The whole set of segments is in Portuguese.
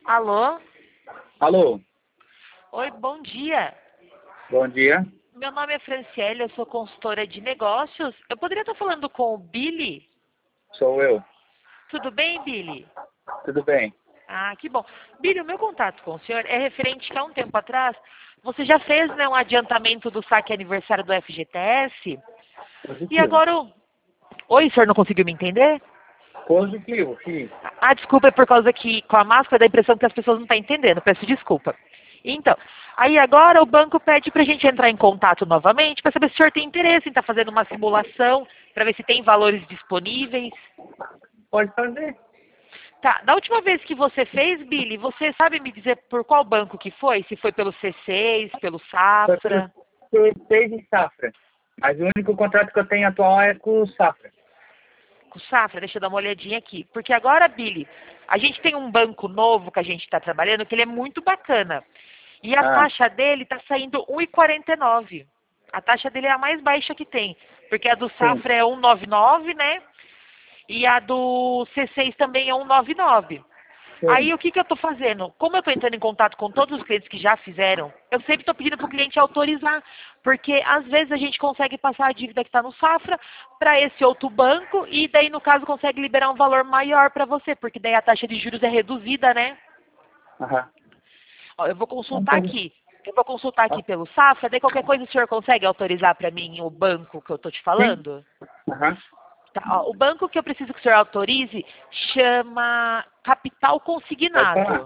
Alô? Alô, Oi, bom dia. bom dia. Meu nome é Franciele, eu sou consultora de negócios. Eu poderia estar falando com o Billy? Sou eu. Tudo bem, Billy? Tudo bem? Ah, que bom. Billy, o meu contato com o senhor é referente que há um tempo atrás você já fez, né, um adiantamento do saque aniversário do FGTS. E Positivo. agora o... Oi, o senhor não conseguiu me entender? Positivo, sim. Ah, desculpa, é por causa que com a máscara dá a impressão que as pessoas não estão entendendo. Peço desculpa. Então, aí agora o banco pede para a gente entrar em contato novamente para saber se o senhor tem interesse em estar fazendo uma simulação para ver se tem valores disponíveis. Pode fazer. Tá, da última vez que você fez, Billy, você sabe me dizer por qual banco que foi? Se foi pelo C6, pelo Foi pelo Safra? C6 e Safra. Mas o único contrato que eu tenho atual é com o Safra. Com o Safra, deixa eu dar uma olhadinha aqui. Porque agora, Billy, a gente tem um banco novo que a gente está trabalhando que ele é muito bacana. E a Ah, taxa dele está saindo 1,49. A taxa dele é a mais baixa que tem. Porque a do sim. Safra é 1,99, né? E a do C6 também é 1,99. Sim. Aí o que, que eu estou fazendo? Como eu estou entrando em contato com todos os clientes que já fizeram, eu sempre estou pedindo para o cliente autorizar. Porque às vezes a gente consegue passar a dívida que está no Safra para esse outro banco e daí no caso consegue liberar um valor maior para você, porque daí a taxa de juros é reduzida, né? Aham. Ó, eu vou Não consultar tem- aqui. Eu vou consultar aqui pelo Safra, daí qualquer coisa o senhor consegue autorizar para mim o banco que eu estou te Sim. falando? Aham. Tá, ó, o banco que eu preciso que o senhor autorize chama Capital Pode falar. Consignado.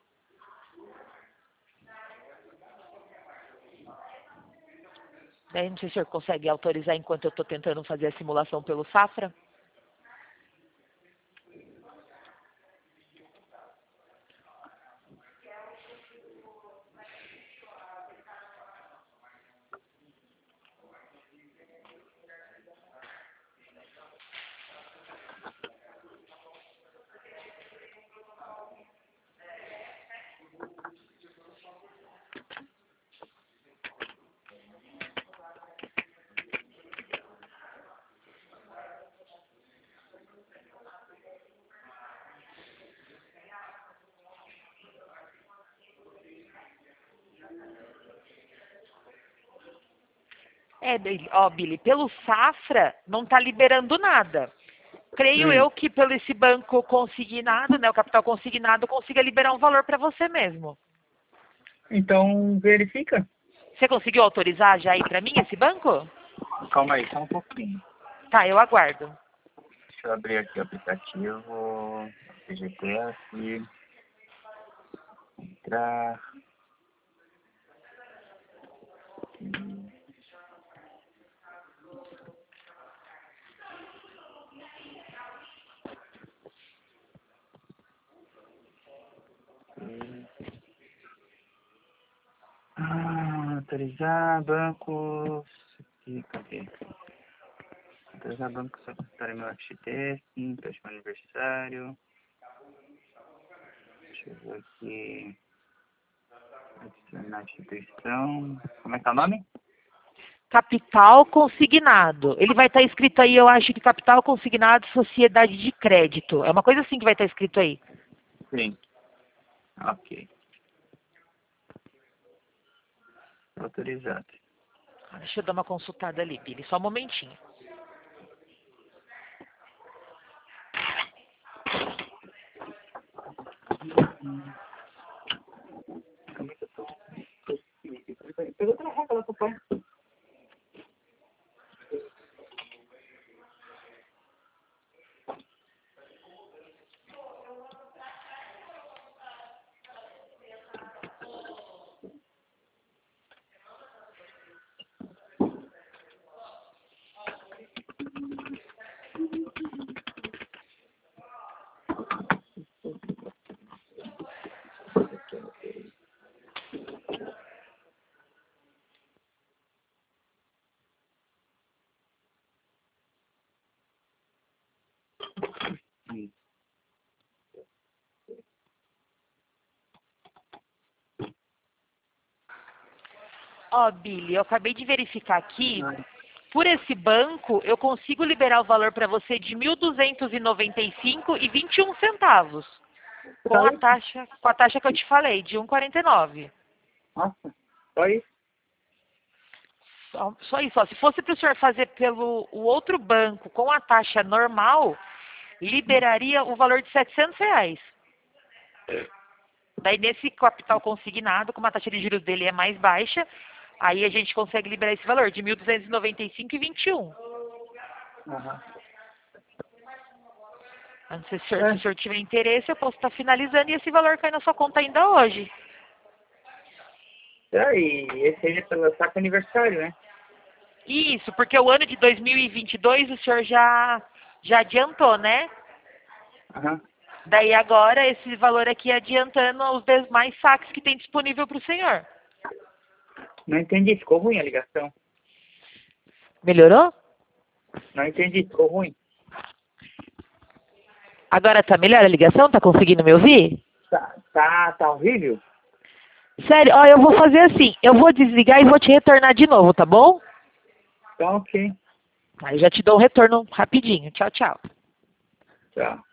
Daí não sei se o senhor consegue autorizar enquanto eu estou tentando fazer a simulação pelo Safra. É, Billy, ó, Billy, pelo Safra não está liberando nada. Creio Hum. eu que pelo esse banco consignado, né, o capital consignado, consiga liberar um valor para você mesmo. Então, verifica. Você conseguiu autorizar já aí para mim esse banco? Calma aí, só um pouquinho. Tá, eu aguardo. Deixa eu abrir aqui o aplicativo. FGTS. Entrar. Autorizar bancos. Aqui, cadê? Autorizar banco só para meu FGTS, próximo aniversário. Deixa eu ver aqui. Adicionar instituição. Como é que é o nome? Capital consignado. Ele vai estar escrito aí, eu acho que capital consignado sociedade de crédito. É uma coisa assim que vai estar escrito aí. Sim. Ok. Autorizado. Deixa eu dar uma consultada ali, Billy. Só um momentinho. Pergunta na regra lá, papai. Ó, Billy, eu acabei de verificar aqui. Por esse banco, eu consigo liberar o valor para você de 1.295,21 centavos. Com a taxa que eu te falei, de 1,49. Nossa, só isso? Só isso. Ó. Se fosse para o senhor fazer pelo o outro banco com a taxa normal, liberaria o valor de R$ 700. Daí, nesse capital consignado, como a taxa de juros dele é mais baixa, aí a gente consegue liberar esse valor de 1.295,21. Aham. Se o senhor tiver interesse, eu posso estar finalizando e esse valor cai na sua conta ainda hoje. E esse aí é pelo saco aniversário, né? Isso, porque o ano de 2022 o senhor já adiantou, né? Aham. Daí agora esse valor aqui adiantando os demais saques que tem disponível para o senhor. Não entendi, ficou ruim a ligação. Melhorou? Não entendi, ficou ruim. Agora tá melhor a ligação? Tá conseguindo me ouvir? Tá horrível? Sério, ó, eu vou fazer assim, eu vou desligar e vou te retornar de novo, tá bom? Tá ok. Aí já te dou um retorno rapidinho. Tchau, tchau. Tchau.